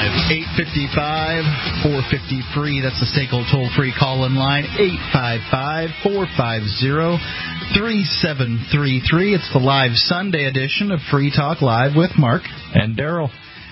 Live. 855-450-FREE. That's the SACL toll-free call-in line. 855-450-3733. It's the live Sunday edition of Free Talk Live with Mark. And Daryl.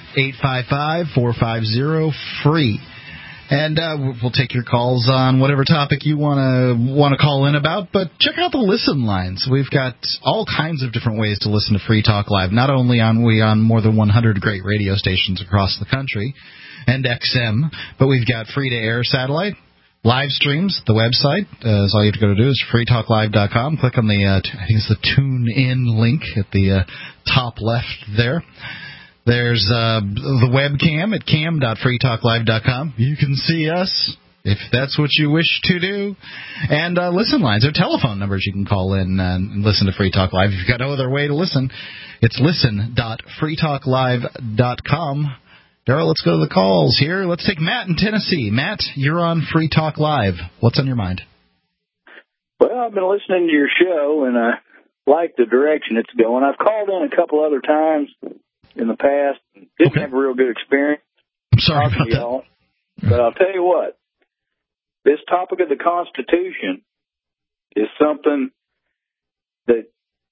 855-450-FREE. And we'll take your calls on whatever topic you want to call in about. But check out the listen lines. We've got all kinds of different ways to listen to Free Talk Live. Not only are we on more than 100 great radio stations across the country and XM, but we've got free-to-air satellite, live streams, the website. So all you have to go to do is freetalklive.com. Click on the, I think it's the Tune In link at the top left there. There's the webcam at cam.freetalklive.com. You can see us if that's what you wish to do. And listen lines or telephone numbers you can call in and listen to Free Talk Live. If you've got no other way to listen, it's listen.freetalklive.com. Daryl, let's go to the calls here. Let's take Matt in Tennessee. Matt, you're on Free Talk Live. What's on your mind? Well, I've been listening to your show, and I like the direction it's going. I've called in a couple other times in the past. Didn't have a real good experience. I'm sorry about that. Y'all. But I'll tell you what, this topic of the Constitution is something that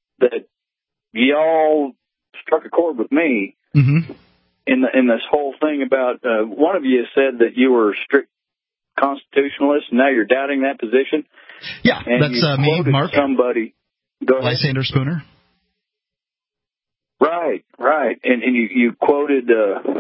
y'all struck a chord with me in this whole thing about, one of you said that you were a strict constitutionalist, and now you're doubting that position. Yeah, and that's me, Mark. Somebody. Go ahead. Lysander Spooner. Right. And you quoted,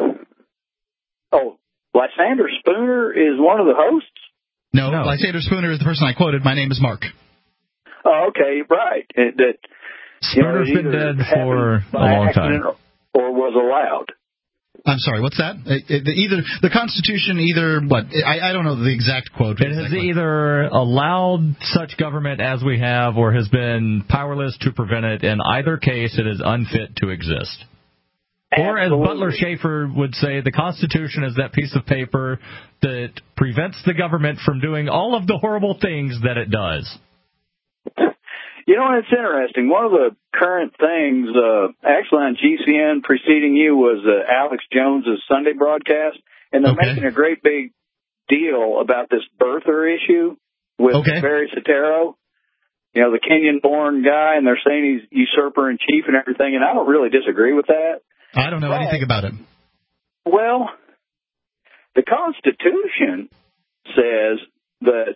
Lysander Spooner is one of the hosts? No, Lysander Spooner is the person I quoted. My name is Mark. Oh, okay, right. Spooner's been dead for a long time. Or was allowed. I'm sorry, what's that? Either the Constitution, I don't know the exact quote. It has either allowed such government as we have or has been powerless to prevent it. In either case, it is unfit to exist. Or as Butler Schaefer would say, the Constitution is that piece of paper that prevents the government from doing all of the horrible things that it does. You know, it's interesting. One of the current things, actually on GCN preceding you, was Alex Jones's Sunday broadcast, and they're making a great big deal about this birther issue with Barry Soetoro, you know, the Kenyan-born guy, and they're saying he's usurper in chief and everything, and I don't really disagree with that. I don't know anything about it. Well, the Constitution says that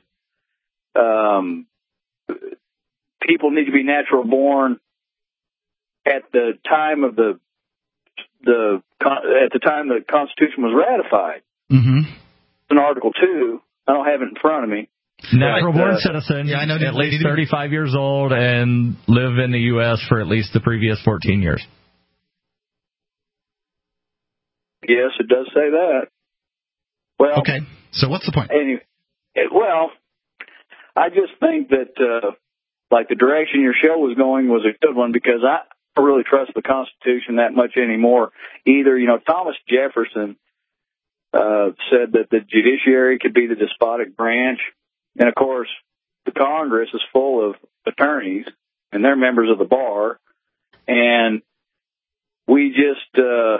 people need to be natural born at the time of at the time the Constitution was ratified. In Article 2, I don't have it in front of me. Natural born citizen, I know, at least 35 years old, and live in the U.S. for at least the previous 14 years. Yes, it does say that. Well, okay. So what's the point? Anyway, I just think that like the direction your show was going was a good one, because I don't really trust the Constitution that much anymore either. You know, Thomas Jefferson said that the judiciary could be the despotic branch, and of course the Congress is full of attorneys and they're members of the bar, and we just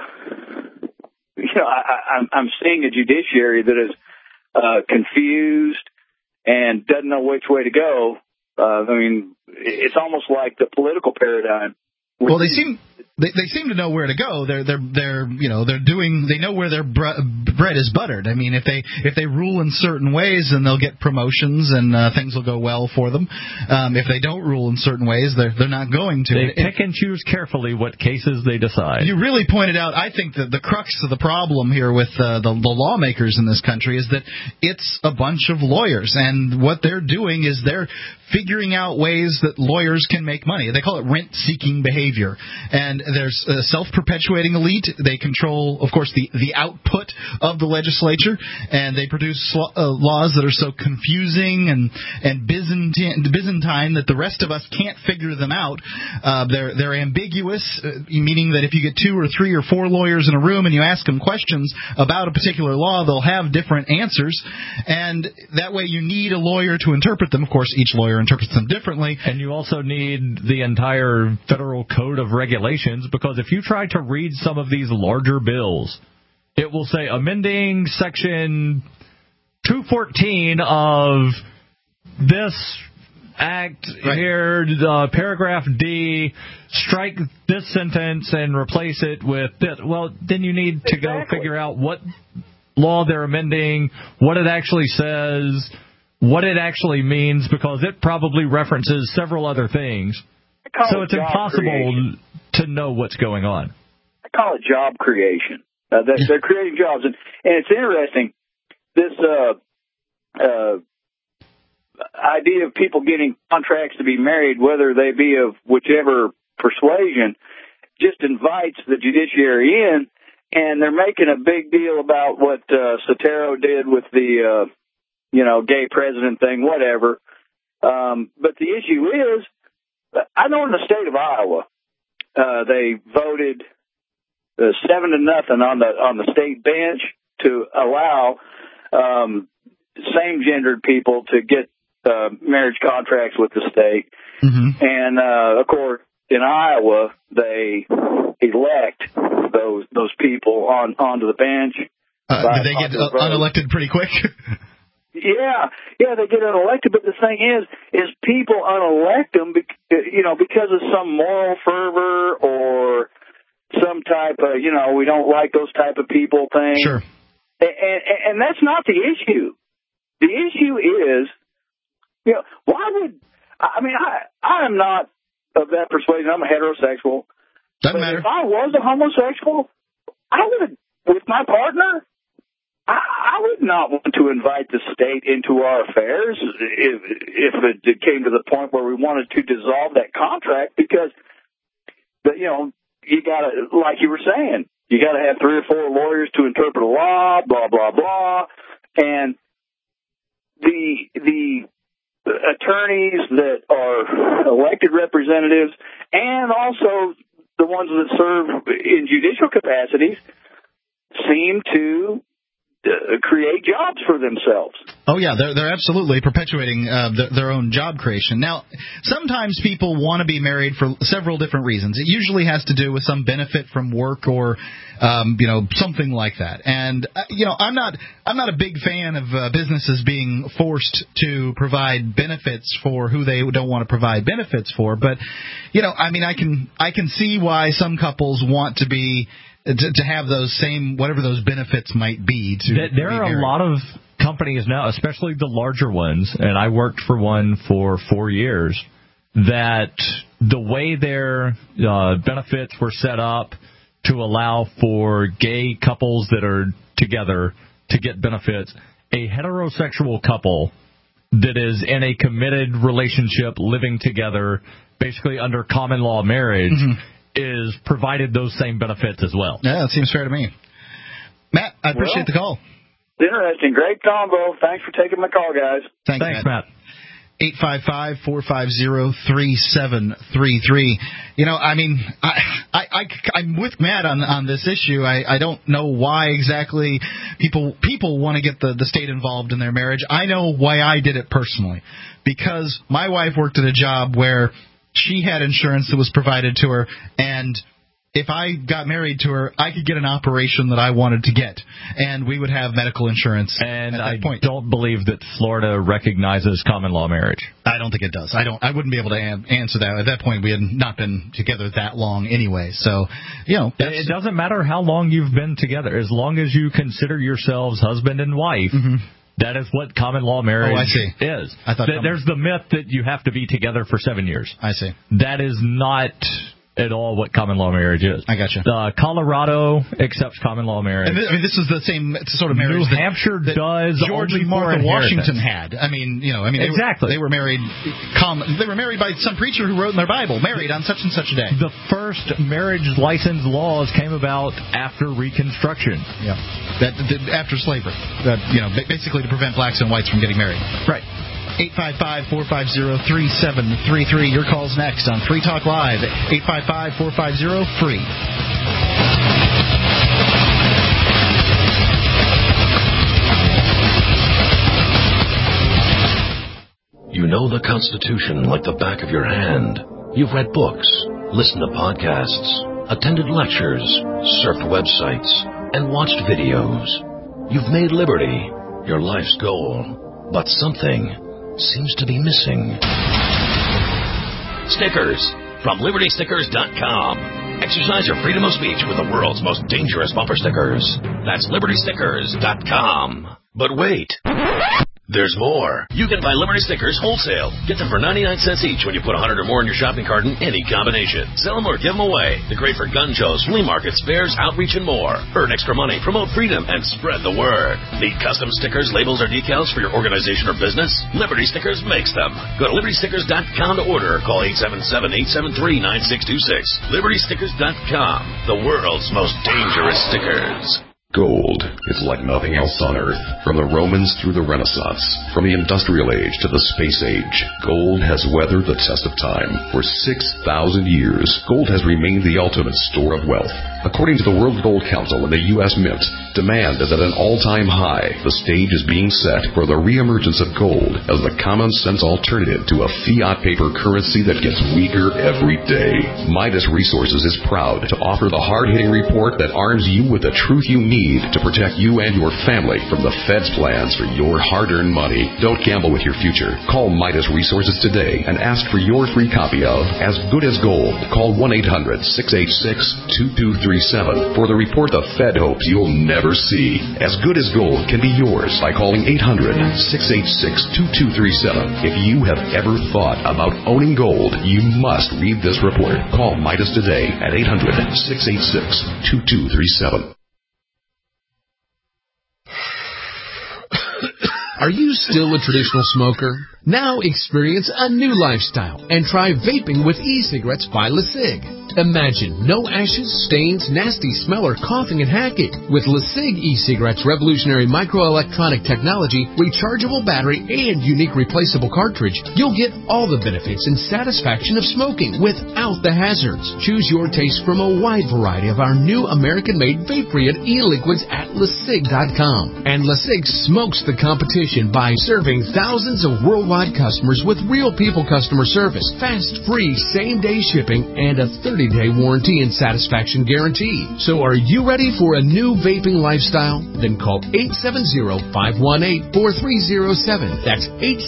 I'm seeing a judiciary that is confused and doesn't know which way to go. I mean, it's almost like the political paradigm. Well, they seem to know where to go. They know where their bread is buttered. I mean, if they rule in certain ways, then they'll get promotions and things will go well for them. If they don't rule in certain ways, they're not going to. They pick and choose carefully what cases they decide. You really pointed out, I think, that the crux of the problem here with the lawmakers in this country is that it's a bunch of lawyers, and what they're doing is they're figuring out ways that lawyers can make money. They call it rent-seeking behavior. And there's a self-perpetuating elite. They control, of course, the output of the legislature, and they produce laws that are so confusing and Byzantine that the rest of us can't figure them out. They're ambiguous, meaning that if you get 2 or 3 or 4 lawyers in a room and you ask them questions about a particular law, they'll have different answers, and that way you need a lawyer to interpret them. Of course, each lawyer interprets them differently. And you also need the entire federal code of regulations, because if you try to read some of these larger bills, it will say amending section 214 of this act here, paragraph D, strike this sentence and replace it with this. Well, then you need to go figure out what law they're amending, what it actually says, what it actually means, because it probably references several other things. So it's impossible to know what's going on. I call it job creation. They're creating jobs. And it's interesting, this idea of people getting contracts to be married, whether they be of whichever persuasion, just invites the judiciary in, and they're making a big deal about what Sotero did with the, gay president thing, whatever. But the issue is, I know in the state of Iowa, they voted 7-0 on the state bench to allow same-gendered people to get marriage contracts with the state. Mm-hmm. And, of course, in Iowa, they elect those people onto the bench. Did they get unelected pretty quick? Yeah, they get unelected, but the thing is people unelect them, because of some moral fervor or some type of, we don't like those type of people thing. Sure. And that's not the issue. The issue is, why would, I am not of that persuasion. I'm a heterosexual. Doesn't matter. If I was a homosexual, I would, with my partner, I would not want to invite the state into our affairs if it came to the point where we wanted to dissolve that contract, because, you got to, like you were saying, you got to have 3 or 4 lawyers to interpret a law, blah, blah, blah. And the attorneys that are elected representatives and also the ones that serve in judicial capacities seem to create jobs for themselves. Oh, yeah, they're absolutely perpetuating their own job creation. Now, sometimes people want to be married for several different reasons. It usually has to do with some benefit from work or, something like that. And, I'm not a big fan of businesses being forced to provide benefits for who they don't want to provide benefits for. But, I can see why some couples want to be to have those same, whatever those benefits might be. There are a lot of companies now, especially the larger ones, and I worked for one for 4 years, that the way their benefits were set up to allow for gay couples that are together to get benefits, a heterosexual couple that is in a committed relationship living together, basically under common law marriage, is provided those same benefits as well. Yeah, that seems fair to me. Matt, I appreciate the call. Interesting. Great combo. Thanks for taking my call, guys. Thanks, Matt. 855-450-3733. I'm with Matt on this issue. I don't know why exactly people want to get the state involved in their marriage. I know why I did it personally. Because my wife worked at a job where she had insurance that was provided to her, and if I got married to her, I could get an operation that I wanted to get, and we would have medical insurance and at that point. I don't believe that Florida recognizes common law marriage. I don't think it does. I wouldn't be able to answer that. At that point, we had not been together that long anyway. So, it doesn't matter how long you've been together. As long as you consider yourselves husband and wife, that is what common law marriage is. I thought there's the myth that you have to be together for 7 years. I see. That is not at all what common law marriage is. I gotcha. Colorado accepts common law marriage. And this is the same sort of marriage New Hampshire does. George and Martha Washington had. Exactly. They were married. They were married by some preacher who wrote in their Bible, married on such and such a day. The first marriage license laws came about after Reconstruction. Yeah, after slavery. Basically to prevent blacks and whites from getting married. Right. 855-450-3733. Your call's next on Free Talk Live. 855-450-FREE. You know the Constitution like the back of your hand. You've read books, listened to podcasts, attended lectures, surfed websites, and watched videos. You've made liberty your life's goal, but something seems to be missing. Stickers from LibertyStickers.com. Exercise your freedom of speech with the world's most dangerous bumper stickers. That's LibertyStickers.com. But wait. There's more. You can buy Liberty stickers wholesale. Get them for 99 cents each when you put 100 or more in your shopping cart in any combination. Sell them or give them away. They're great for gun shows, flea markets, fairs, outreach, and more. Earn extra money, promote freedom, and spread the word. Need custom stickers, labels, or decals for your organization or business? Liberty Stickers makes them. Go to LibertyStickers.com to order or call 877-873-9626. LibertyStickers.com. The world's most dangerous stickers. Gold is like nothing else on Earth. From the Romans through the Renaissance, from the Industrial Age to the Space Age, gold has weathered the test of time. For 6,000 years, gold has remained the ultimate store of wealth. According to the World Gold Council and the U.S. Mint, demand is at an all-time high. The stage is being set for the reemergence of gold as the common-sense alternative to a fiat paper currency that gets weaker every day. Midas Resources is proud to offer the hard-hitting report that arms you with the truth you need to protect you and your family from the Fed's plans for your hard-earned money. Don't gamble with your future. Call Midas Resources today and ask for your free copy of As Good as Gold. Call 1-800-686-2237 for the report the Fed hopes you'll never see. As Good as Gold can be yours by calling 800-686-2237. If you have ever thought about owning gold, you must read this report. Call Midas today at 800-686-2237. Are you still a traditional smoker? Now experience a new lifestyle and try vaping with e-cigarettes by LeSig. Imagine no ashes, stains, nasty smell, or coughing and hacking. With LeSig e-cigarettes' revolutionary microelectronic technology, rechargeable battery, and unique replaceable cartridge, you'll get all the benefits and satisfaction of smoking without the hazards. Choose your taste from a wide variety of our new American-made vape-free e-liquids at LeSig.com. And LeSig smokes the competition by serving thousands of worldwide customers with real people customer service, fast, free, same-day shipping, and a 30-day warranty and satisfaction guarantee. So are you ready for a new vaping lifestyle? Then call 870-518-4307. That's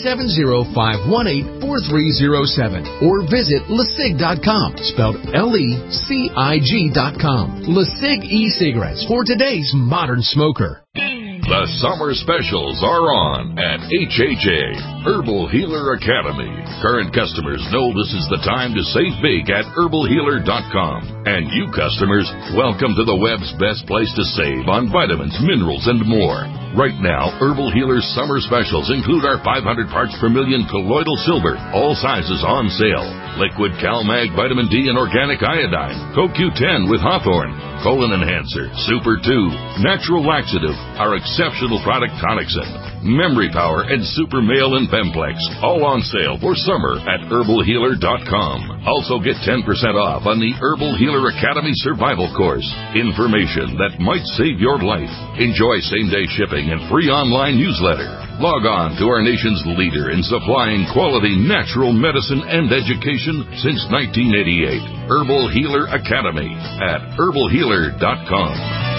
870-518-4307. Or visit LeSig.com, spelled LECIG.com. LeSig e-cigarettes for today's modern smoker. The summer specials are on at HHA, Herbal Healer Academy. Current customers know this is the time to save big at herbalhealer.com. And you customers, welcome to the web's best place to save on vitamins, minerals, and more. Right now, Herbal Healer's summer specials include our 500 parts per million colloidal silver, all sizes on sale. Liquid CalMag Vitamin D and Organic Iodine, CoQ10 with Hawthorne, Colon Enhancer, Super 2, Natural Laxative, our exceptional product Tonicsyn, Memory Power, and Super Male and Femplex, all on sale for summer at herbalhealer.com. Also get 10% off on the Herbal Healer Academy Survival Course. Information that might save your life. Enjoy same-day shipping and free online newsletter. Log on to our nation's leader in supplying quality natural medicine and education since 1988. Herbal Healer Academy at herbalhealer.com.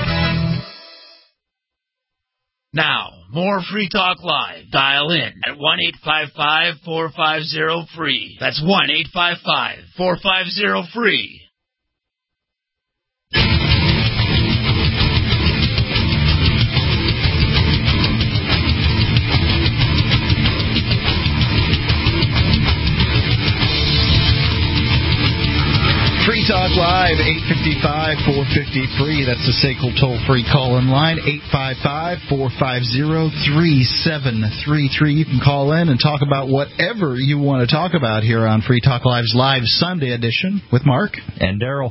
Now, more Free Talk Live. Dial in at 1-855-450-FREE. That's 1-855-450-FREE. Free Talk Live, 855-450-FREE. That's the SACL toll-free call-in line, 855-450-3733. You can call in and talk about whatever you want to talk about here on Free Talk Live's Live Sunday edition with Mark and Daryl.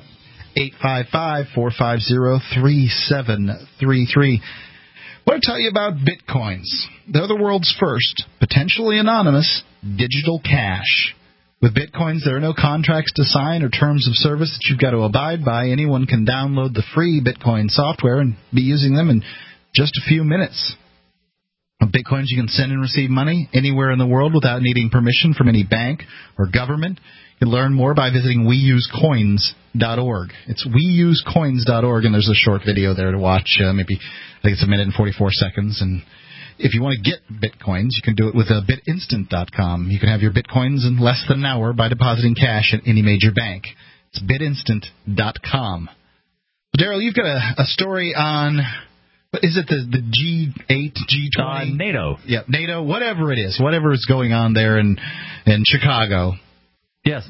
855-450-3733. I want to tell you about Bitcoins. They're the world's first, potentially anonymous, digital cash. With Bitcoins, there are no contracts to sign or terms of service that you've got to abide by. Anyone can download the free Bitcoin software and be using them in just a few minutes. With Bitcoins, you can send and receive money anywhere in the world without needing permission from any bank or government. You can learn more by visiting weusecoins.org. It's weusecoins.org, and there's a short video there to watch, maybe I think it's 1 minute and 44 seconds. And if you want to get Bitcoins, you can do it with bitinstant.com. You can have your Bitcoins in less than an hour by depositing cash at any major bank. It's bitinstant.com. Daryl, you've got a story on, is it the G8, G20? NATO. Yeah, NATO, whatever it is, whatever is going on there in Chicago. Yes,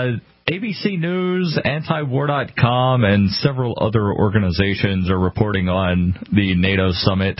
ABC News, antiwar.com, and several other organizations are reporting on the NATO summit.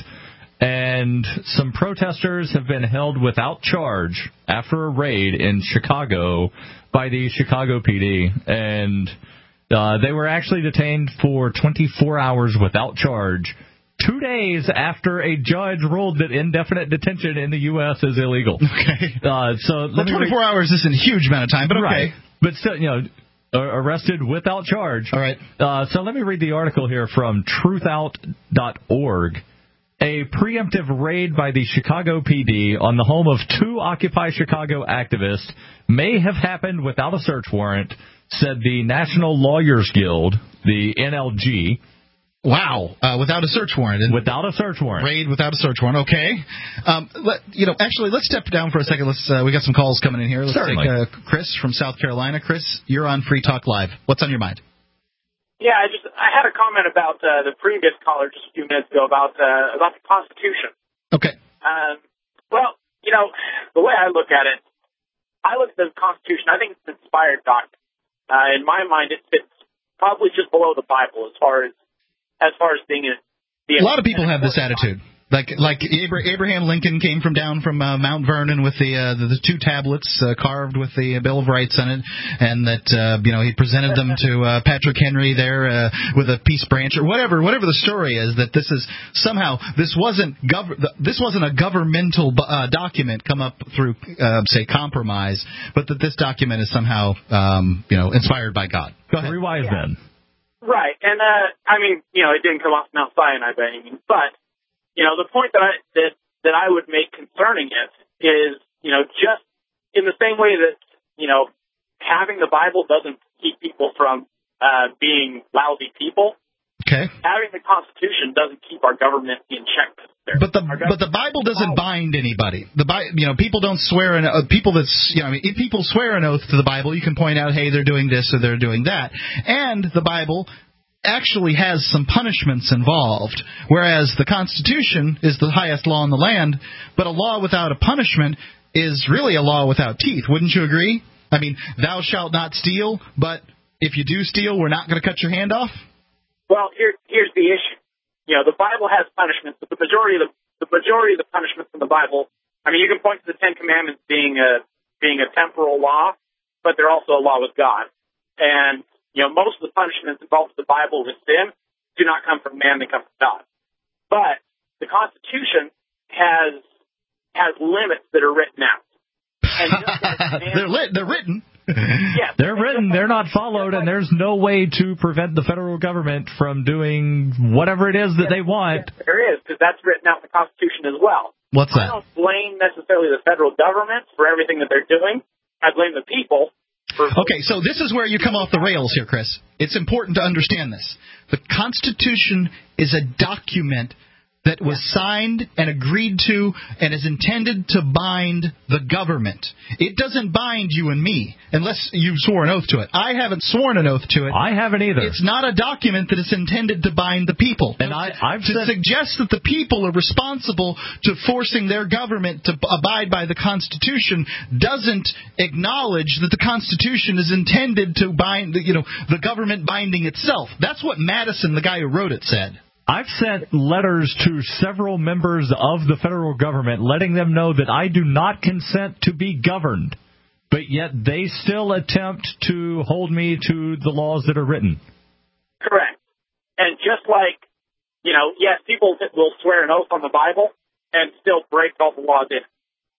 And some protesters have been held without charge after a raid in Chicago by the Chicago PD. And they were actually detained for 24 hours without charge, 2 days after a judge ruled that indefinite detention in the U.S. is illegal. Okay. So 24 hours isn't a huge amount of time, but okay. Right. But still, arrested without charge. All right. So let me read the article here from truthout.org. A preemptive raid by the Chicago PD on the home of 2 Occupy Chicago activists may have happened without a search warrant, said the National Lawyers Guild, the NLG. Wow, without a search warrant. Without a search warrant. Raid without a search warrant, okay. Actually, let's step down for a second. We got some calls coming in here. Let's Certainly. take Chris from South Carolina. Chris, you're on Free Talk Live. What's on your mind? Yeah, I had a comment about the previous caller just a few minutes ago about the Constitution. Okay. Well, the way I look at it, I look at the Constitution, I think it's an inspired document. In my mind, it fits probably just below the Bible as far as being a lot of people have this attitude. Like Abraham Lincoln came down from Mount Vernon with the 2 tablets carved with the Bill of Rights on it, and that he presented them to Patrick Henry there with a peace branch or whatever the story is, that this is somehow this wasn't a governmental document come up through say compromise, but that this document is somehow inspired by God. Go ahead. 3 wise men. Right, and it didn't come off Mount Sinai by any means, but the point that I would make concerning it is, just in the same way that, having the Bible doesn't keep people from being lousy people. Okay. Having the Constitution doesn't keep our government in check. But the Bible doesn't bind anybody. People don't swear if people swear an oath to the Bible, you can point out, hey, they're doing this or they're doing that, and the Bible actually has some punishments involved, whereas the Constitution is the highest law in the land, but a law without a punishment is really a law without teeth. Wouldn't you agree? I mean, thou shalt not steal, but if you do steal, we're not going to cut your hand off? Well, here's the issue. The Bible has punishments, but the majority of the punishments in the Bible, you can point to the 10 Commandments being a temporal law, but they're also a law with God. And most of the punishments involved in the Bible with sin do not come from man, they come from God. But the Constitution has limits that are written out. And they're written. Yes. They're written, they're not followed, and there's no way to prevent the federal government from doing whatever it is that they want. Yes, there is, because that's written out in the Constitution as well. What's that? I don't blame necessarily the federal government for everything that they're doing. I blame the people. Okay, so this is where you come off the rails here, Chris. It's important to understand this. The Constitution is a document that was signed and agreed to and is intended to bind the government. It doesn't bind you and me unless you swore an oath to it. I haven't sworn an oath to it. I haven't either. It's not a document that is intended to bind the people. And I've suggest that the people are responsible to forcing their government to abide by the Constitution doesn't acknowledge that the Constitution is intended to bind the government binding itself. That's what Madison, the guy who wrote it, said. I've sent letters to several members of the federal government letting them know that I do not consent to be governed, but yet they still attempt to hold me to the laws that are written. Correct. And just like, yes, people will swear an oath on the Bible and still break all the laws in it.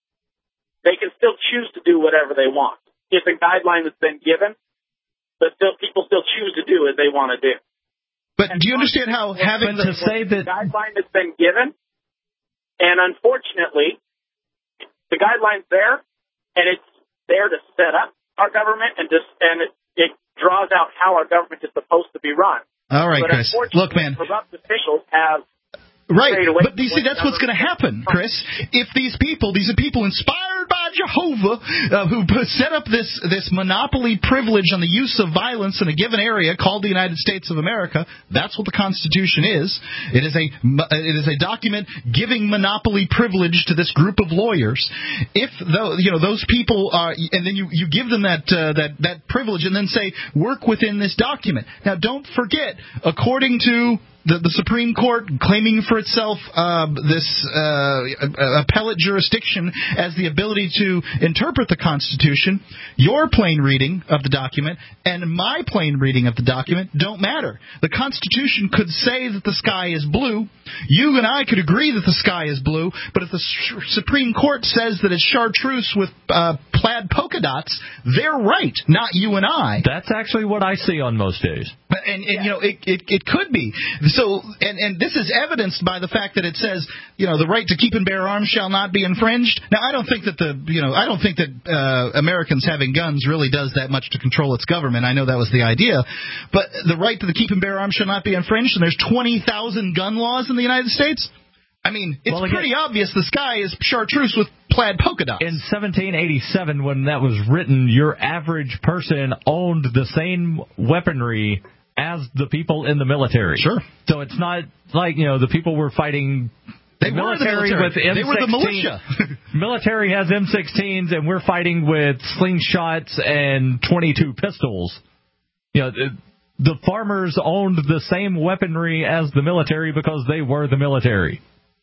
They can still choose to do whatever they want. It's a guideline that's been given, but people still choose to do as they want to do. But do you understand how having the guideline that's been given And unfortunately, the guidelines there, and it's there to set up our government, and it draws out how our government is supposed to be run. All right, but Chris. Look, man. Corrupt officials have. Right, but you see, that's what's going to happen, Chris. If these are people inspired by Jehovah, who set up this monopoly privilege on the use of violence in a given area called the United States of America, that's what the Constitution is. It is a document giving monopoly privilege to this group of lawyers. If those people are, and then you give them that privilege, and then say work within this document. Now, don't forget, according to the Supreme Court claiming for itself this appellate jurisdiction as the ability to interpret the Constitution, your plain reading of the document and my plain reading of the document don't matter. The Constitution could say that the sky is blue. You and I could agree that the sky is blue, but if the Supreme Court says that it's chartreuse with plaid polka dots, they're right, not you and I. That's actually what I see on most days. And it could be. So, and this is evidenced by the fact that it says, the right to keep and bear arms shall not be infringed. Now, I don't think that Americans having guns really does that much to control its government. I know that was the idea, but the right to the keep and bear arms shall not be infringed. And there's 20,000 gun laws in the United States. I mean, it's pretty obvious the sky is chartreuse with plaid polka dots. In 1787, when that was written, your average person owned the same weaponry as the people in the military. Sure. So it's not like, the people were fighting... They were the military. They were the militia. Military has M16s, and we're fighting with slingshots and 22 pistols. The farmers owned the same weaponry as the military because they were the military.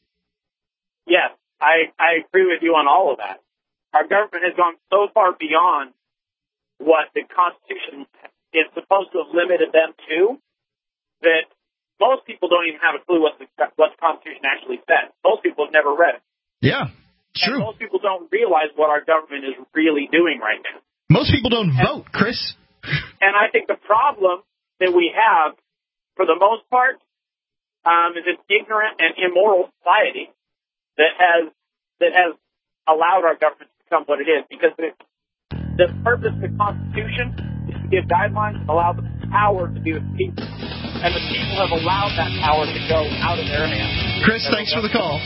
Yes, I agree with you on all of that. Our government has gone so far beyond what the Constitution is supposed to have limited them to that most people don't even have a clue what the Constitution actually says. Most people have never read it. Yeah, true. And most people don't realize what our government is really doing right now. Most people don't vote, Chris. And I think the problem that we have, for the most part, is an ignorant and immoral society that has allowed our government to become what it is. Because the purpose of the Constitution is to give guidelines and allow the power to be with the people. And the people have allowed that power to go out of their hands. Chris, thanks for the call.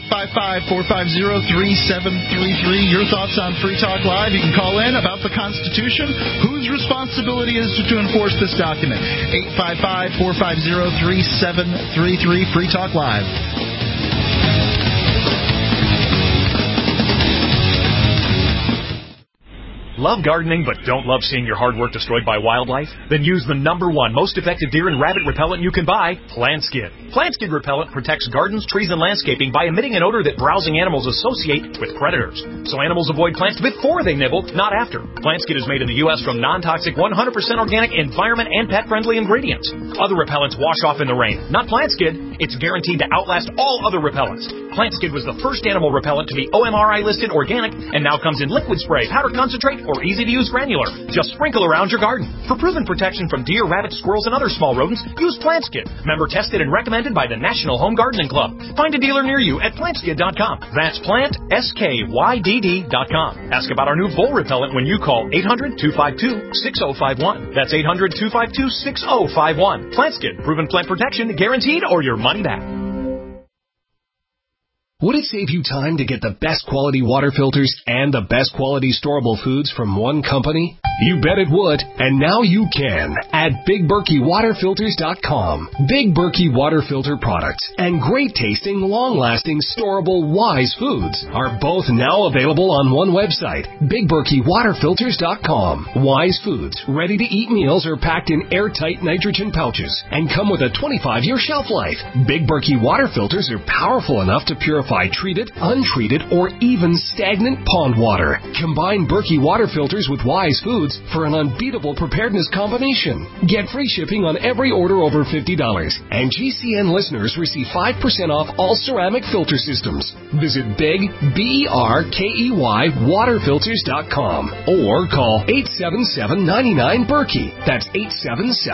855-450-3733. Your thoughts on Free Talk Live. You can call in about the Constitution. Whose responsibility is it to enforce this document? 855-450-3733. Free Talk Live. Love gardening but don't love seeing your hard work destroyed by wildlife? Then use the #1 most effective deer and rabbit repellent you can buy, PlantSkid. PlantSkid repellent protects gardens, trees, and landscaping by emitting an odor that browsing animals associate with predators. So animals avoid plants before they nibble, not after. PlantSkid is made in the U.S. from non-toxic, 100% organic, environment, and pet-friendly ingredients. Other repellents wash off in the rain. Not PlantSkid. It's guaranteed to outlast all other repellents. PlantSkid was the first animal repellent to be OMRI listed organic and now comes in liquid spray, powder concentrate, or easy-to-use granular. Just sprinkle around your garden. For proven protection from deer, rabbits, squirrels, and other small rodents, use PlantSkid. Member tested and recommended by the National Home Gardening Club. Find a dealer near you at plantskid.com. That's PlantSkyD.com. Ask about our new vole repellent when you call 800-252-6051. That's 800-252-6051. PlantSkid. Proven plant protection, guaranteed, or your money back. Would it save you time to get the best quality water filters and the best quality storable foods from one company? You bet it would, and now you can at BigBerkeyWaterFilters.com. Big Berkey water filter products and great tasting, long-lasting, storable Wise foods are both now available on one website, BigBerkeyWaterFilters.com. Wise foods, ready-to-eat meals are packed in airtight nitrogen pouches and come with a 25-year shelf life. Big Berkey water filters are powerful enough to purify treated, untreated, or even stagnant pond water. Combine Berkey water filters with Wise foods for an unbeatable preparedness combination. Get free shipping on every order over $50, and GCN listeners receive 5% off all ceramic filter systems. Visit BigBerkeyWaterFilters.com or call 877-99-BERKEY. That's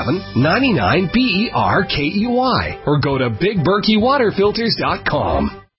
877-99-BERKEY, or go to BigBerkeyWaterFilters.com.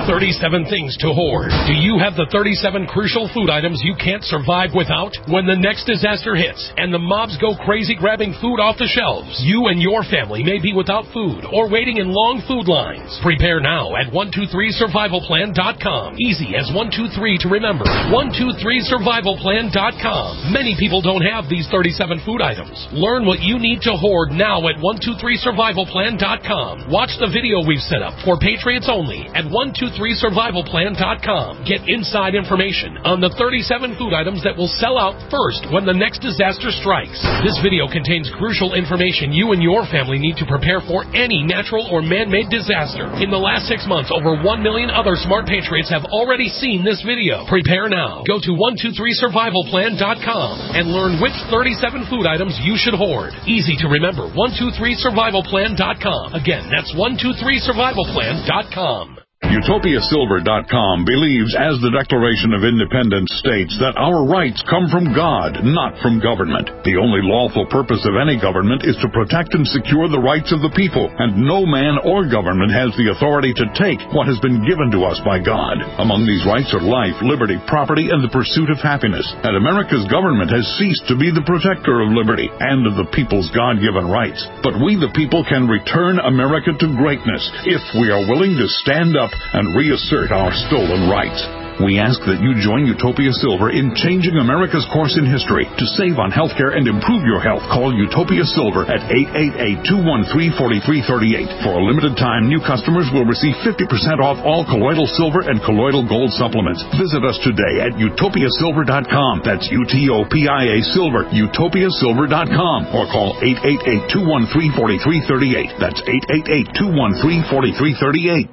37 things to hoard. Do you have the 37 crucial food items you can't survive without? When the next disaster hits and the mobs go crazy grabbing food off the shelves, you and your family may be without food or waiting in long food lines. Prepare now at 123survivalplan.com. Easy as 123 to remember. 123survivalplan.com. Many people don't have these 37 food items. Learn what you need to hoard now at 123survivalplan.com. Watch the video we've set up for Patriots only at 123survivalplan.com. Get inside information on the 37 food items that will sell out first when the next disaster strikes. This video contains crucial information you and your family need to prepare for any natural or man-made disaster. In the last 6 months, over 1 million other smart patriots have already seen this video. Prepare now. Go to 123survivalplan.com and learn which 37 food items you should hoard. Easy to remember. 123survivalplan.com. Again, that's 123survivalplan.com. UtopiaSilver.com believes, as the Declaration of Independence states, that our rights come from God, not from government. The only lawful purpose of any government is to protect and secure the rights of the people, and no man or government has the authority to take what has been given to us by God. Among these rights are life, liberty, property, and the pursuit of happiness. And America's government has ceased to be the protector of liberty and of the people's God-given rights. But we, the people, can return America to greatness if we are willing to stand up and reassert our stolen rights. We ask that you join Utopia Silver in changing America's course in history. To save on healthcare and improve your health, call Utopia Silver at 888-213-4338. For a limited time, new customers will receive 50% off all colloidal silver and colloidal gold supplements. Visit us today at utopiasilver.com. That's UTOPIA Silver, utopiasilver.com. Or call 888-213-4338. That's 888-213-4338.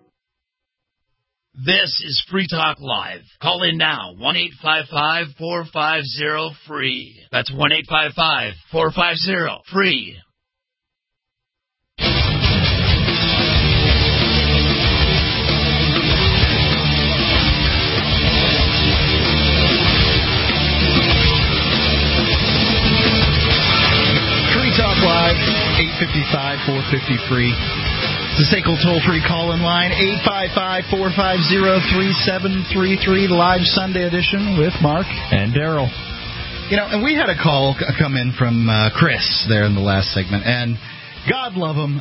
This is Free Talk Live. Call in now, 1-855-450-FREE. That's 1-855-450-FREE. Free Talk Live, 855-450-FREE. The SACL toll-free call-in line, 855-450-3733, live Sunday edition with Mark and Daryl. You know, and we had a call come in from Chris there in the last segment, and God love him.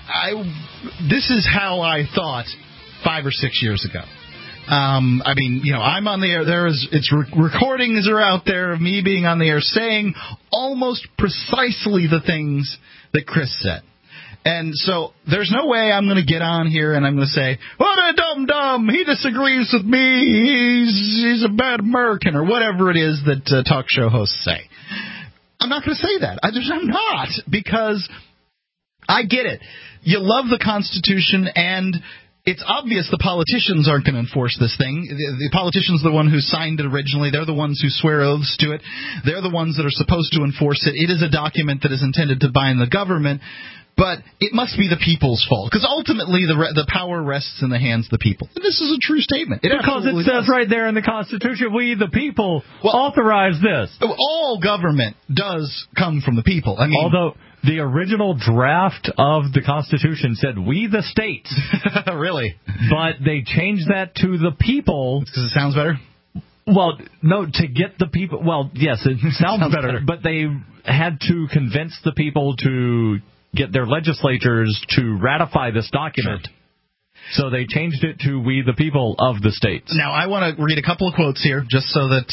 This is how I thought 5 or 6 years ago. I mean, you know, I'm on the air. Recordings are out there of me being on the air saying almost precisely the things that Chris said. And so there's no way I'm going to get on here and I'm going to say, what a dum-dum, he disagrees with me, he's a bad American, or whatever it is that talk show hosts say. I'm not going to say that. I'm not, because I get it. You love the Constitution, and it's obvious the politicians aren't going to enforce this thing. The politicians are the one who signed it originally. They're the ones who swear oaths to it. They're the ones that are supposed to enforce it. It is a document that is intended to bind the government. But it must be the people's fault, because ultimately the power rests in the hands of the people. And this is a true statement. Because it says right there in the Constitution, we, the people, authorize this. All government does come from the people. I mean, although the original draft of the Constitution said, we, the states. Really? But they changed that to the people. Because it sounds better? Well, no, to get the people. Well, yes, it sounds better. But they had to convince the people to get their legislatures to ratify this document. Sure. So they changed it to we, the people of the states. Now, I want to read a couple of quotes here, just so that,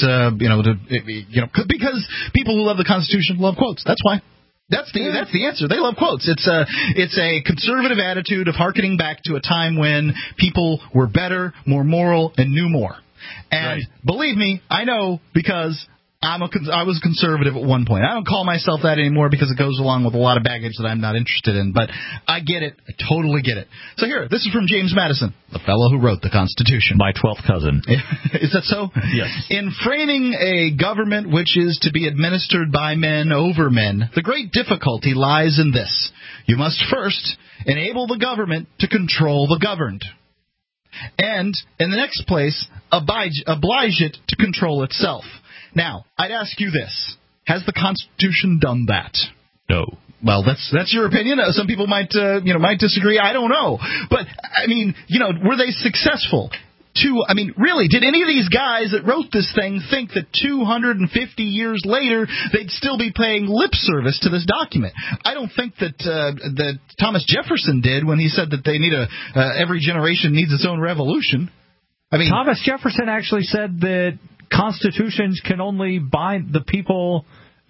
because people who love the Constitution love quotes. That's why. That's the answer. They love quotes. It's a conservative attitude of hearkening back to a time when people were better, more moral, and knew more. And believe me, I know, because I was conservative at one point. I don't call myself that anymore because it goes along with a lot of baggage that I'm not interested in. But I get it. I totally get it. So here, this is from James Madison, the fellow who wrote the Constitution. My 12th cousin. Is that so? Yes. In framing a government which is to be administered by men over men, the great difficulty lies in this. You must first enable the government to control the governed. And, in the next place, oblige it to control itself. Now, I'd ask you this. Has the Constitution done that? No. Well, that's your opinion. Some people might disagree. I don't know. But, I mean, were they successful? Really, did any of these guys that wrote this thing think that 250 years later they'd still be paying lip service to this document? I don't think that Thomas Jefferson did when he said that they need every generation needs its own revolution. Thomas Jefferson actually said that constitutions can only bind the people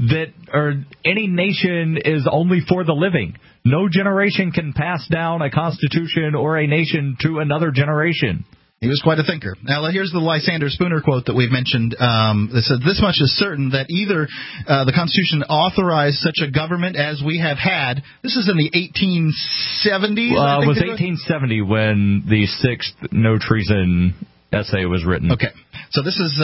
any nation is only for the living. No generation can pass down a constitution or a nation to another generation. He was quite a thinker. Now, here's the Lysander Spooner quote that we've mentioned. That said, "This much is certain, that either the Constitution authorized such a government as we have had." This is in the 1870s. It was 1870 when the 6th No Treason essay was written. Okay, so this is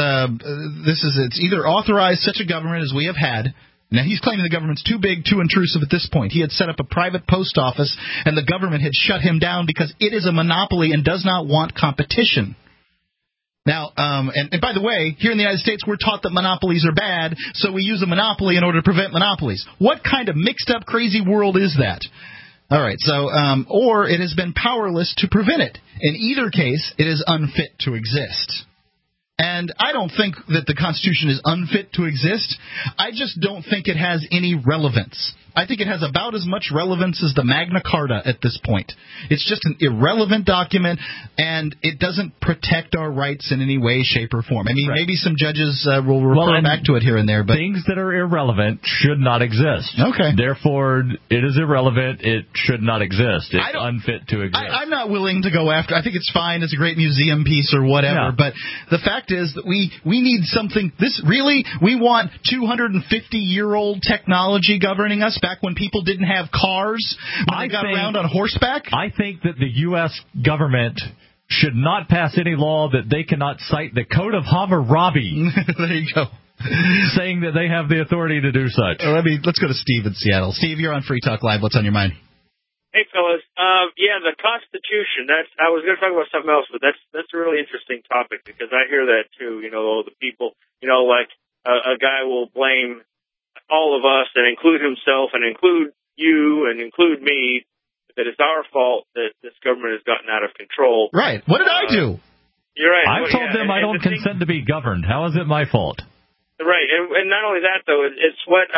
it's either authorized such a government as we have had. Now, he's claiming the government's too big, too intrusive at this point. He had set up a private post office, and the government had shut him down because it is a monopoly and does not want competition. Now, and by the way, here in the United States, we're taught that monopolies are bad, so we use a monopoly in order to prevent monopolies. What kind of mixed-up, crazy world is that? All right, so, or it has been powerless to prevent it. In either case, it is unfit to exist. And I don't think that the Constitution is unfit to exist. I just don't think it has any relevance. I think it has about as much relevance as the Magna Carta at this point. It's just an irrelevant document, and it doesn't protect our rights in any way, shape, or form. Maybe some judges will refer back to it here and there. But things that are irrelevant should not exist. Okay. Therefore, it is irrelevant. It should not exist. It's unfit to exist. I'm not willing to go after. I think it's fine. It's a great museum piece or whatever. Yeah. But the fact is that we need something. We want 250-year-old technology governing us back when people didn't have cars, when they got around on horseback? I think that the U.S. government should not pass any law that they cannot cite the Code of Hammurabi. There you go. Saying that they have the authority to do such. Let's go to Steve in Seattle. Steve, you're on Free Talk Live. What's on your mind? Hey, fellas. The Constitution. I was going to talk about something else, but that's a really interesting topic because I hear that too. The people, like a guy will blame all of us and include himself and include you and include me, that it's our fault that this government has gotten out of control. Right. What did I do? You're right. I've told them I don't consent to be governed. How is it my fault? Right. And not only that, though, it's what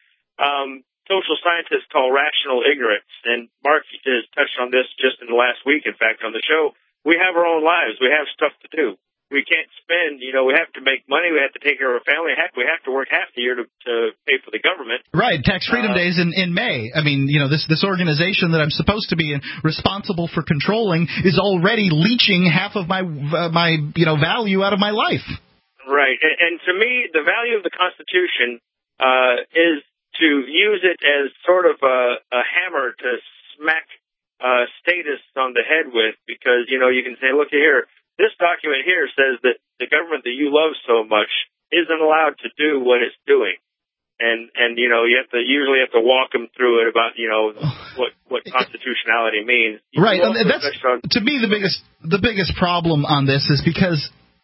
social scientists call rational ignorance. And Mark has touched on this just in the last week, in fact, on the show. We have our own lives. We have stuff to do. We can't spend, we have to make money. We have to take care of our family. Heck, we have to work half the year to pay for the government. Right. Tax Freedom Day is in May. This organization that I'm supposed to be responsible for controlling is already leeching half of my value out of my life. Right. And to me, the value of the Constitution is to use it as sort of a hammer to smack statists on the head with, because, you can say, look here, this document here says that the government that you love so much isn't allowed to do what it's doing. And you usually have to walk them through it about, what constitutionality means. Right. And that's, to me, the biggest problem on this is because,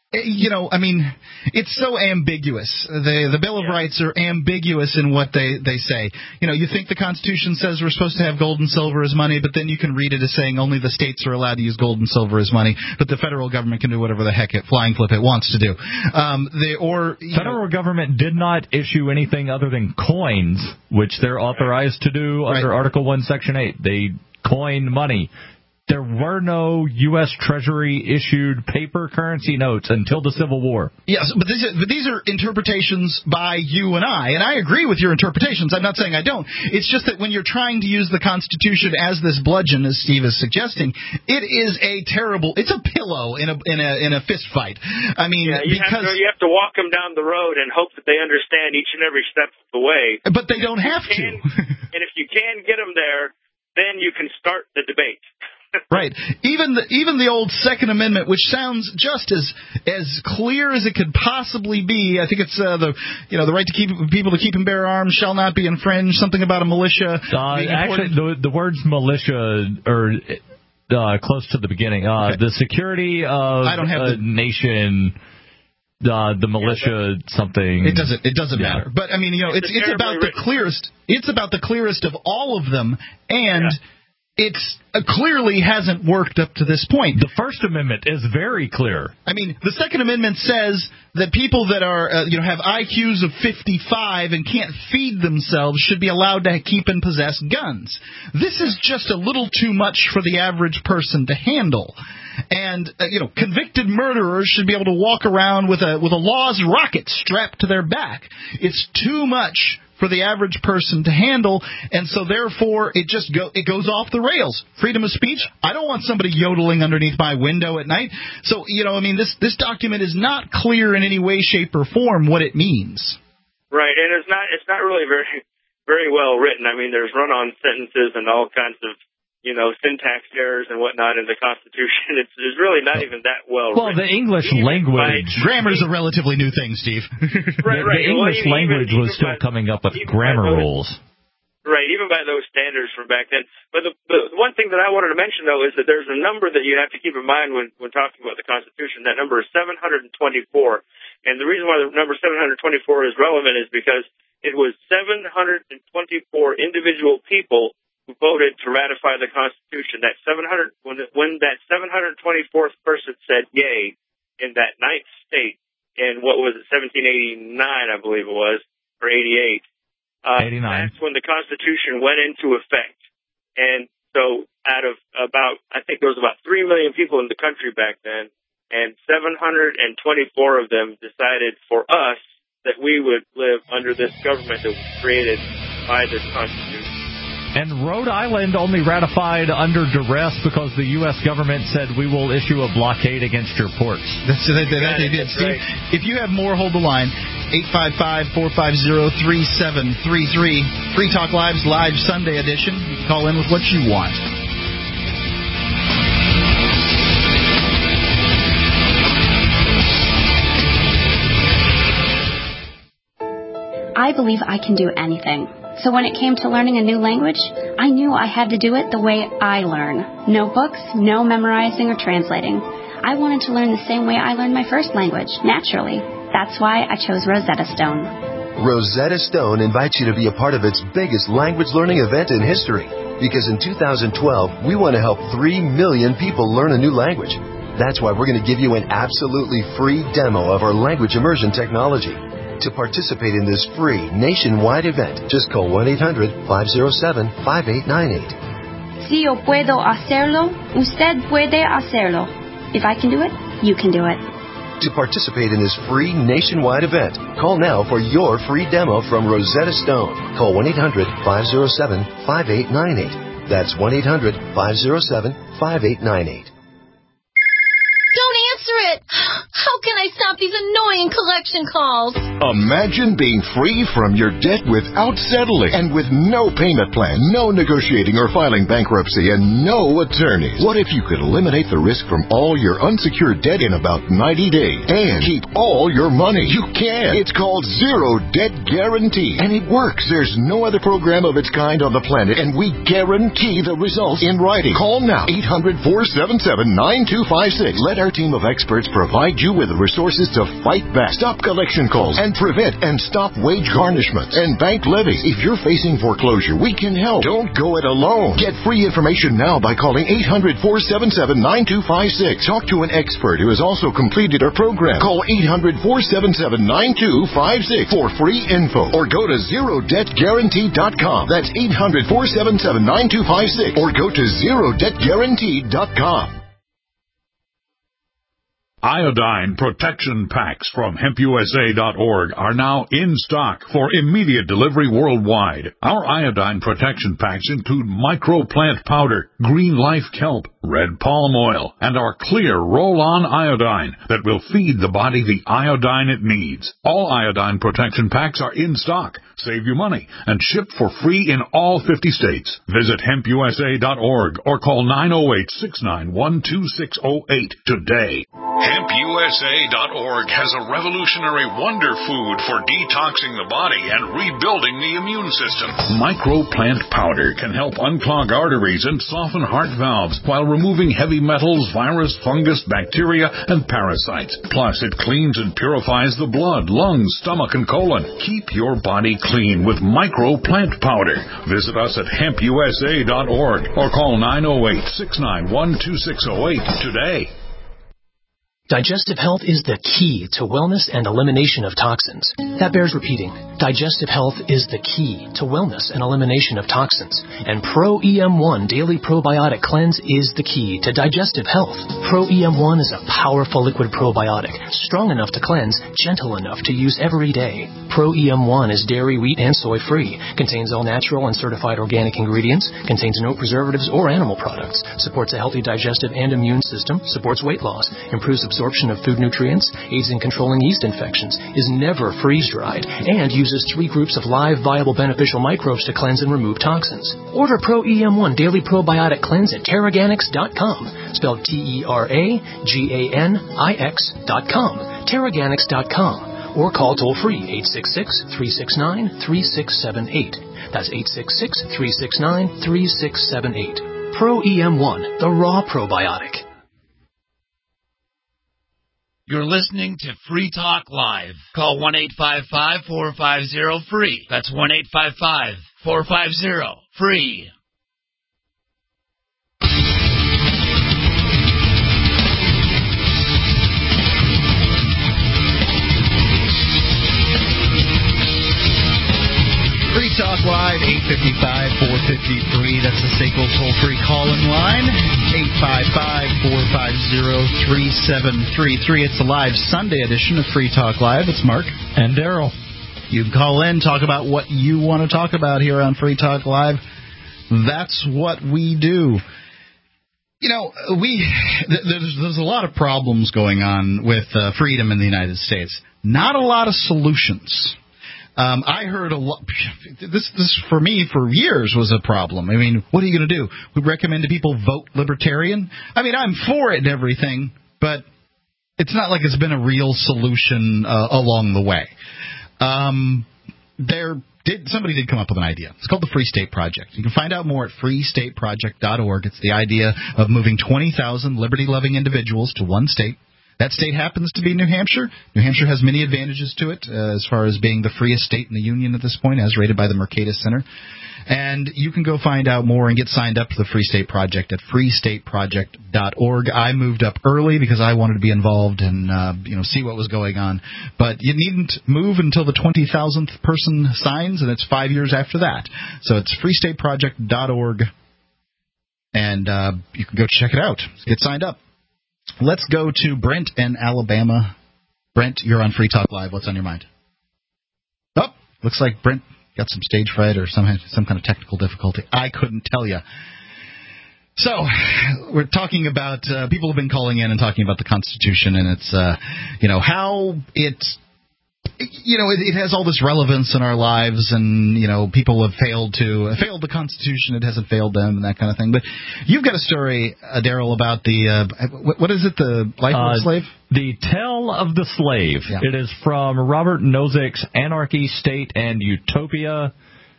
it's so ambiguous. The Bill of Rights are ambiguous in what they say. You think the Constitution says we're supposed to have gold and silver as money, but then you can read it as saying only the states are allowed to use gold and silver as money, but the federal government can do whatever the heck flying flip it wants to do. Federal government did not issue anything other than coins, which they're authorized to do under Article 1, Section 8. They coin money. There were no U.S. Treasury-issued paper currency notes until the Civil War. Yes, but these are interpretations by you and I agree with your interpretations. I'm not saying I don't. It's just that when you're trying to use the Constitution as this bludgeon, as Steve is suggesting, it is it's a pillow in a fist fight. You have to walk them down the road and hope that they understand each and every step of the way. But they don't have to. And if you can get them there, then you can start the debate. Right. Even the old Second Amendment, which sounds just as clear as it could possibly be. I think it's the right to keep people to keep and bear arms shall not be infringed. Something about a militia. Actually, the words militia are close to the beginning. The security of a nation the militia something. It doesn't matter. But I mean, it's about the clearest. It's about the clearest of all of them, and it's clearly hasn't worked up to this point. The First Amendment is very clear. I mean, the Second Amendment says that people that are have IQs of 55 and can't feed themselves should be allowed to keep and possess guns. This is just a little too much for the average person to handle. And convicted murderers should be able to walk around with a law's rocket strapped to their back. It's too much for the average person to handle, and so therefore it goes off the rails. Freedom of speech, I don't want somebody yodeling underneath my window at night. So, this document is not clear in any way, shape, or form what it means. Right, and it's not really very, very well written. I mean, there's run-on sentences and all kinds of syntax errors and whatnot in the Constitution. It's really not even that well written. Well, the English language... Grammar's a relatively new thing, Steve. Right. The English language was still coming up with grammar rules. Right, even by those standards from back then. But the one thing that I wanted to mention, though, is that there's a number that you have to keep in mind when talking about the Constitution. That number is 724. And the reason why the number 724 is relevant is because it was 724 individual people who voted to ratify the Constitution. That when that 724th person said yay in that ninth state in what was it, 1789, I believe it was, or 88. 89. That's when the Constitution went into effect. And so out of I think there was about 3 million people in the country back then, and 724 of them decided for us that we would live under this government that was created by this Constitution. And Rhode Island only ratified under duress because the U.S. government said we will issue a blockade against your ports. That's they did. Steve, if you have more, hold the line. 855-450-3733. Free Talk Live's live Sunday edition. You can call in with what you want. I believe I can do anything. So when it came to learning a new language, I knew I had to do it the way I learn. No books, no memorizing or translating. I wanted to learn the same way I learned my first language, naturally. That's why I chose Rosetta Stone. Rosetta Stone invites you to be a part of its biggest language learning event in history. Because in 2012, we want to help 3 million people learn a new language. That's why we're going to give you an absolutely free demo of our language immersion technology. To participate in this free nationwide event, just call 1-800-507-5898. Si yo puedo hacerlo, usted puede hacerlo. If I can do it, you can do it. To participate in this free nationwide event, call now for your free demo from Rosetta Stone. Call 1-800-507-5898. That's 1-800-507-5898. Don't answer it! How can I stop these annoying collection calls? Imagine being free from your debt without settling and with no payment plan, no negotiating or filing bankruptcy, and no attorneys. What if you could eliminate the risk from all your unsecured debt in about 90 days and keep all your money? You can. It's called Zero Debt Guarantee, and it works. There's no other program of its kind on the planet, and we guarantee the results in writing. Call now, 800-477-9256. Let our team of experts provide you with the resources to fight back, stop collection calls, and prevent and stop wage garnishments and bank levies. If you're facing foreclosure, we can help. Don't go it alone. Get free information now by calling 800-477-9256. Talk to an expert who has also completed our program. Call 800-477-9256 for free info, or go to ZeroDebtGuarantee.com. That's 800-477-9256, or go to ZeroDebtGuarantee.com. Iodine protection packs from HempUSA.org are now in stock for immediate delivery worldwide. Our iodine protection packs include microplant powder, green life kelp, red palm oil, and our clear roll-on iodine that will feed the body the iodine it needs. All iodine protection packs are in stock. Save you money and ship for free in all 50 states. Visit HempUSA.org or call 908-691-2608 today. HempUSA.org has a revolutionary wonder food for detoxing the body and rebuilding the immune system. Microplant powder can help unclog arteries and soften heart valves while removing heavy metals, virus, fungus, bacteria, and parasites. Plus, it cleans and purifies the blood, lungs, stomach, and colon. Keep your body clean with Microplant powder. Visit us at HempUSA.org or call 908-691-2608 today. Digestive health is the key to wellness and elimination of toxins. That bears repeating. Digestive health is the key to wellness and elimination of toxins. And Pro EM1 Daily Probiotic Cleanse is the key to digestive health. Pro EM1 is a powerful liquid probiotic, strong enough to cleanse, gentle enough to use every day. Pro EM1 is dairy, wheat, and soy free, contains all natural and certified organic ingredients, contains no preservatives or animal products, supports a healthy digestive and immune system, supports weight loss, improves absorption of food nutrients, aids in controlling yeast infections, is never freeze-dried, and uses 3 groups of live, viable, beneficial microbes to cleanse and remove toxins. Order Pro EM1 Daily Probiotic Cleanse at Terraganix.com, spelled TerraGanix.com, Terraganix.com, or call toll-free 866-369-3678. That's 866-369-3678. Pro EM1, the raw probiotic. You're listening to Free Talk Live. Call 1-855-450-FREE. That's 1-855-450-FREE. Free Talk Live, 855-453. That's the SACL toll-free call-in line, 855-450-3733. It's the live Sunday edition of Free Talk Live. It's Mark. And Daryl. You can call in, talk about what you want to talk about here on Free Talk Live. That's what we do. You know, there's a lot of problems going on with freedom in the United States. Not a lot of solutions. I heard a lot. This for me for years was a problem. I mean, what are you going to do? We recommend to people vote Libertarian. I mean, I'm for it and everything, but it's not like it's been a real solution along the way. Somebody did come up with an idea. It's called the Free State Project. You can find out more at freestateproject.org. It's the idea of moving 20,000 liberty-loving individuals to one state. That state happens to be New Hampshire. New Hampshire has many advantages to it as far as being the freest state in the union at this point, as rated by the Mercatus Center. And you can go find out more and get signed up to the Free State Project at freestateproject.org. I moved up early because I wanted to be involved and see what was going on. But you needn't move until the 20,000th person signs, and it's 5 years after that. So it's freestateproject.org, and you can go check it out. Get signed up. Let's go to Brent in Alabama. Brent, you're on Free Talk Live. What's on your mind? Oh, looks like Brent got some stage fright or some kind of technical difficulty. I couldn't tell you. So we're talking about people have been calling in and talking about the Constitution, and it's how it has all this relevance in our lives, and people have failed the Constitution. It hasn't failed them, and that kind of thing. But you've got a story, Daryl, about the what is it? The Life of the Slave? The Tale of the Slave. Yeah. It is from Robert Nozick's Anarchy, State, and Utopia.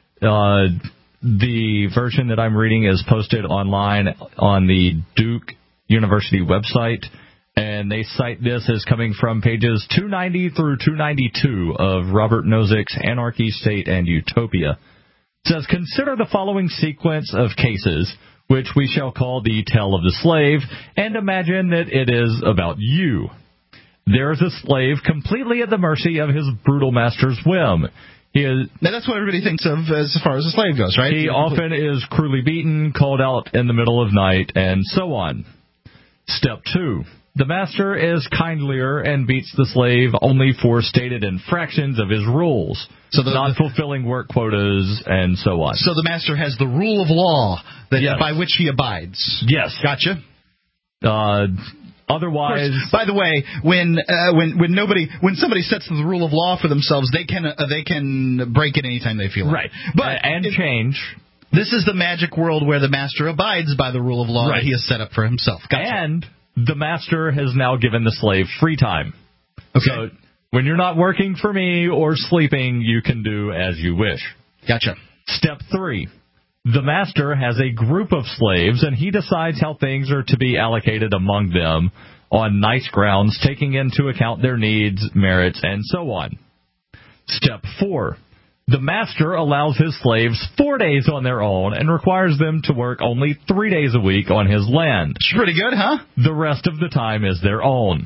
The version that I'm reading is posted online on the Duke University website. And they cite this as coming from pages 290 through 292 of Robert Nozick's Anarchy, State, and Utopia. It says, consider the following sequence of cases, which we shall call the Tale of the Slave, and imagine that it is about you. There is a slave completely at the mercy of his brutal master's whim. Now, that's what everybody thinks of as far as a slave goes, right? He often is cruelly beaten, called out in the middle of night, and so on. Step 2. The master is kindlier and beats the slave only for stated infractions of his rules, not fulfilling work quotas and so on. So the master has the rule of law by which he abides. Yes. Gotcha. Otherwise, by the way, when somebody sets the rule of law for themselves, they can break it anytime they feel right. And change. This is the magic world where the master abides by the rule of law that he has set up for himself. Gotcha. And the master has now given the slave free time. Okay. So when you're not working for me or sleeping, you can do as you wish. Gotcha. Step 3. The master has a group of slaves, and he decides how things are to be allocated among them on nice grounds, taking into account their needs, merits, and so on. Step 4. The master allows his slaves 4 days on their own and requires them to work only 3 days a week on his land. It's pretty good, huh? The rest of the time is their own.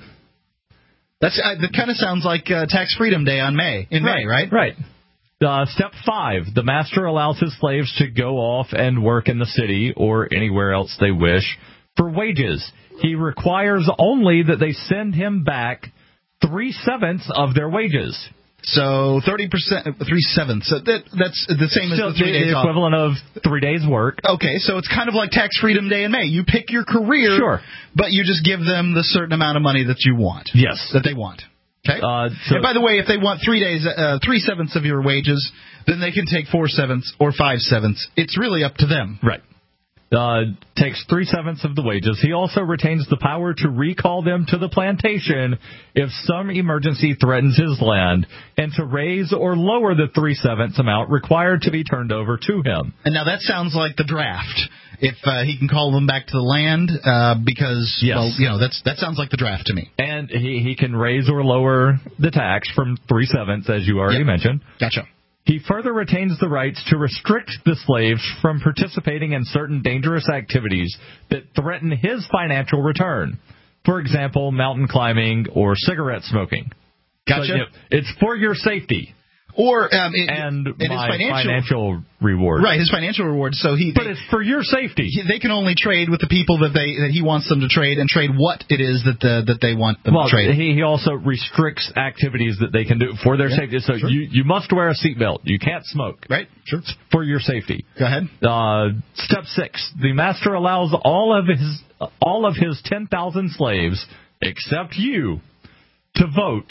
That kind of sounds like Tax Freedom Day in May, right? Right. Step 5, the master allows his slaves to go off and work in the city or anywhere else they wish for wages. He requires only that they send him back 3/7 of their wages. So 30%, 3/7. So that's the same as the 3 days the equivalent of 3 days work. Okay, so it's kind of like Tax Freedom Day in May. You pick your career, sure, but you just give them the certain amount of money that you want. Yes, that they want. Okay. And by the way, if they want 3 days, 3/7 of your wages, then they can take 4/7 or 5/7. It's really up to them. Right. Takes 3/7 of the wages. He also retains the power to recall them to the plantation if some emergency threatens his land, and to raise or lower the 3/7 amount required to be turned over to him. And now that sounds like the draft. If he can call them back to the land, because that sounds like the draft to me. And he can raise or lower the tax from 3/7, as you already mentioned. Gotcha. He further retains the rights to restrict the slaves from participating in certain dangerous activities that threaten his financial return. For example, mountain climbing or cigarette smoking. Gotcha. So, it's for your safety. Or and my financial reward. Right, his financial reward. So but it's for your safety. They can only trade with the people that he wants them to trade, and trade what it is that they want them to trade. He also restricts activities that they can do for their safety. So you must wear a seatbelt. You can't smoke. Right. Sure. For your safety. Go ahead. Step 6. The master allows all of his 10,000 slaves, except you, to vote.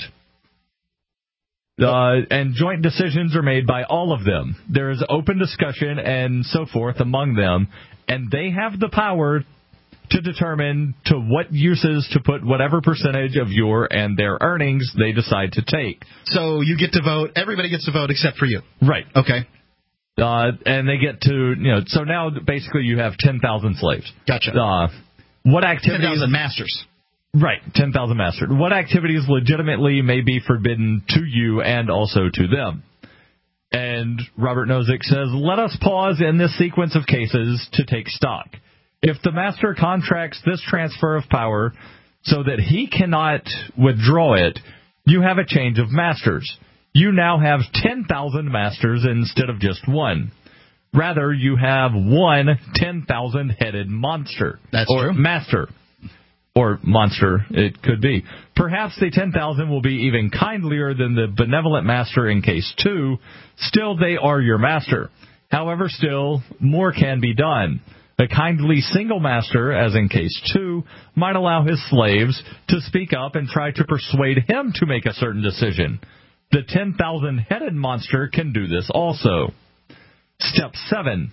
And joint decisions are made by all of them. There is open discussion and so forth among them, and they have the power to determine to what uses to put whatever percentage of your and their earnings they decide to take. So you get to vote. Everybody gets to vote except for you. Right. Okay. And they get to, so now basically you have 10,000 slaves. Gotcha. What activities? 10,000 masters. Right, 10,000 masters. What activities legitimately may be forbidden to you and also to them? And Robert Nozick says, let us pause in this sequence of cases to take stock. If the master contracts this transfer of power so that he cannot withdraw it, you have a change of masters. You now have 10,000 masters instead of just one. Rather, you have one 10,000-headed monster. That's true. Master. Or monster, it could be. Perhaps the 10,000 will be even kindlier than the benevolent master in case 2. Still, they are your master. However, still, more can be done. A kindly single master, as in case 2, might allow his slaves to speak up and try to persuade him to make a certain decision. The 10,000-headed monster can do this also. Step 7.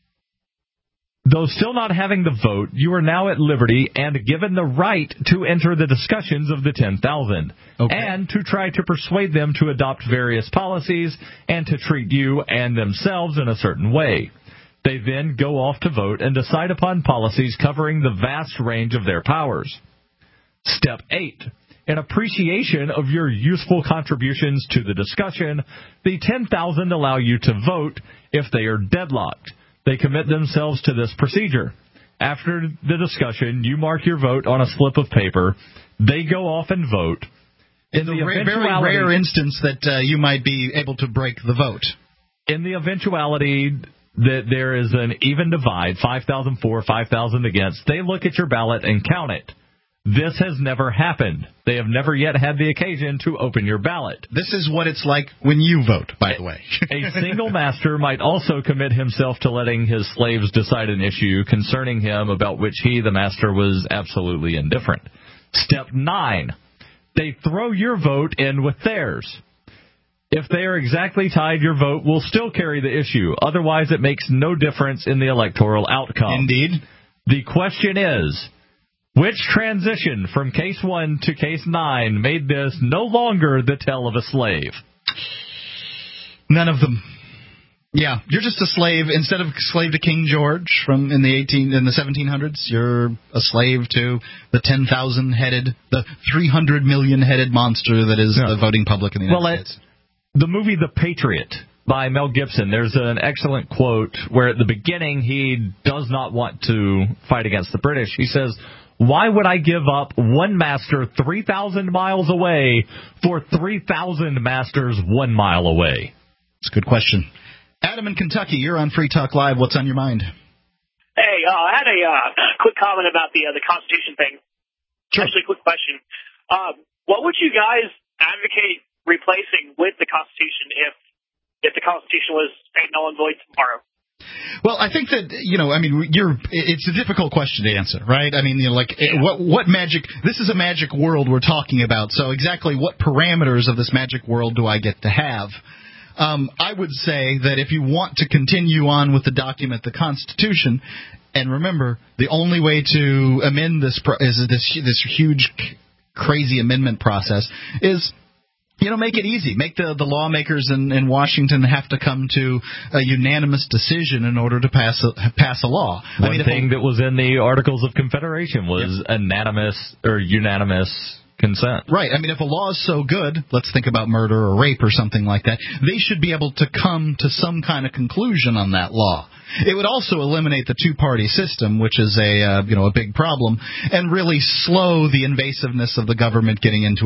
Though still not having the vote, you are now at liberty and given the right to enter the discussions of the 10,000, and to try to persuade them to adopt various policies and to treat you and themselves in a certain way. They then go off to vote and decide upon policies covering the vast range of their powers. Step 8. In appreciation of your useful contributions to the discussion, the 10,000 allow you to vote if they are deadlocked. They commit themselves to this procedure. After the discussion, you mark your vote on a slip of paper. They go off and vote. In the very rare instance that you might be able to break the vote. In the eventuality that there is an even divide, 5,000 for, 5,000 against, they look at your ballot and count it. This has never happened. They have never yet had the occasion to open your ballot. This is what it's like when you vote, by the way. A single master might also commit himself to letting his slaves decide an issue concerning him about which he, the master, was absolutely indifferent. Step 9. They throw your vote in with theirs. If they are exactly tied, your vote will still carry the issue. Otherwise, it makes no difference in the electoral outcome. Indeed. The question is, Which transition from case 1 to case 9 made this no longer the tale of a slave? None of them. Yeah, you're just a slave. Instead of slave to King George in the 1700s, you're a slave to the 10,000-headed, the 300 million-headed monster that is the voting public in the United States. The movie The Patriot by Mel Gibson, there's an excellent quote where at the beginning he does not want to fight against the British. He says, "Why would I give up one master 3,000 miles away for 3,000 masters 1 mile away?" It's a good question. Adam in Kentucky, you're on Free Talk Live. What's on your mind? Hey, I had a quick comment about the Constitution thing. Sure. Actually, quick question. What would you guys advocate replacing with the Constitution if the Constitution was made null and void tomorrow? Well, I think that, it's a difficult question to answer, right? I mean, what magic, this is a magic world we're talking about, so exactly what parameters of this magic world do I get to have? I would say that if you want to continue on with the document, the Constitution, and remember, the only way to amend this this huge, crazy amendment process is, make it easy. Make the lawmakers in Washington have to come to a unanimous decision in order to pass a law. One thing that was in the Articles of Confederation was unanimous consent. Right. I mean, if a law is so good, let's think about murder or rape or something like that, they should be able to come to some kind of conclusion on that law. It would also eliminate the two-party system, which is a big problem, and really slow the invasiveness of the government getting into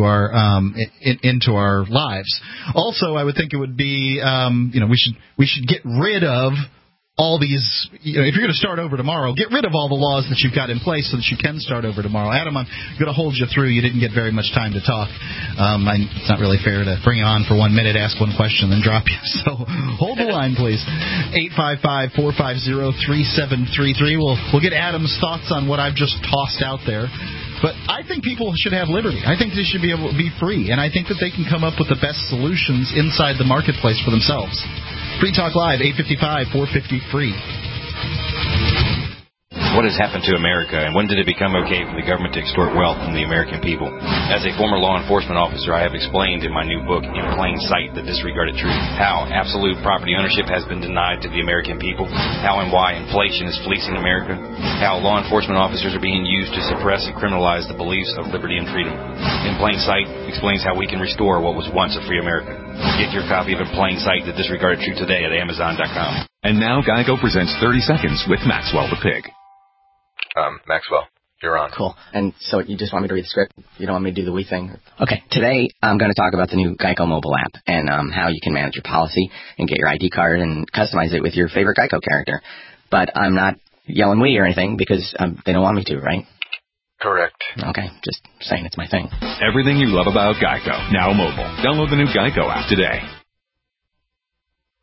our lives. Also, I would think it would be, we should get rid of all these, if you're going to start over tomorrow, get rid of all the laws that you've got in place so that you can start over tomorrow. Adam, I'm going to hold you through. You didn't get very much time to talk. It's not really fair to bring you on for 1 minute, ask one question, then drop you. So hold the line, please. 855-450-3733. We'll get Adam's thoughts on what I've just tossed out there. But I think people should have liberty. I think they should be able to be free. And I think that they can come up with the best solutions inside the marketplace for themselves. Free Talk Live, 855-450-FREE. What has happened to America, and when did it become okay for the government to extort wealth from the American people? As a former law enforcement officer, I have explained in my new book, In Plain Sight, The Disregarded Truth, how absolute property ownership has been denied to the American people, how and why inflation is fleecing America, how law enforcement officers are being used to suppress and criminalize the beliefs of liberty and freedom. In Plain Sight explains how we can restore what was once a free America. Get your copy of In Plain Sight, The Disregarded Truth today at Amazon.com. And now Geico presents 30 Seconds with Maxwell the Pig. Maxwell, you're on. Cool. And so you just want me to read the script? You don't want me to do the we thing? Okay. Today, I'm going to talk about the new Geico mobile app and how you can manage your policy and get your ID card and customize it with your favorite Geico character. But I'm not yelling we or anything because they don't want me to, right? Correct. Okay. Just saying it's my thing. Everything you love about Geico, now mobile. Download the new Geico app today.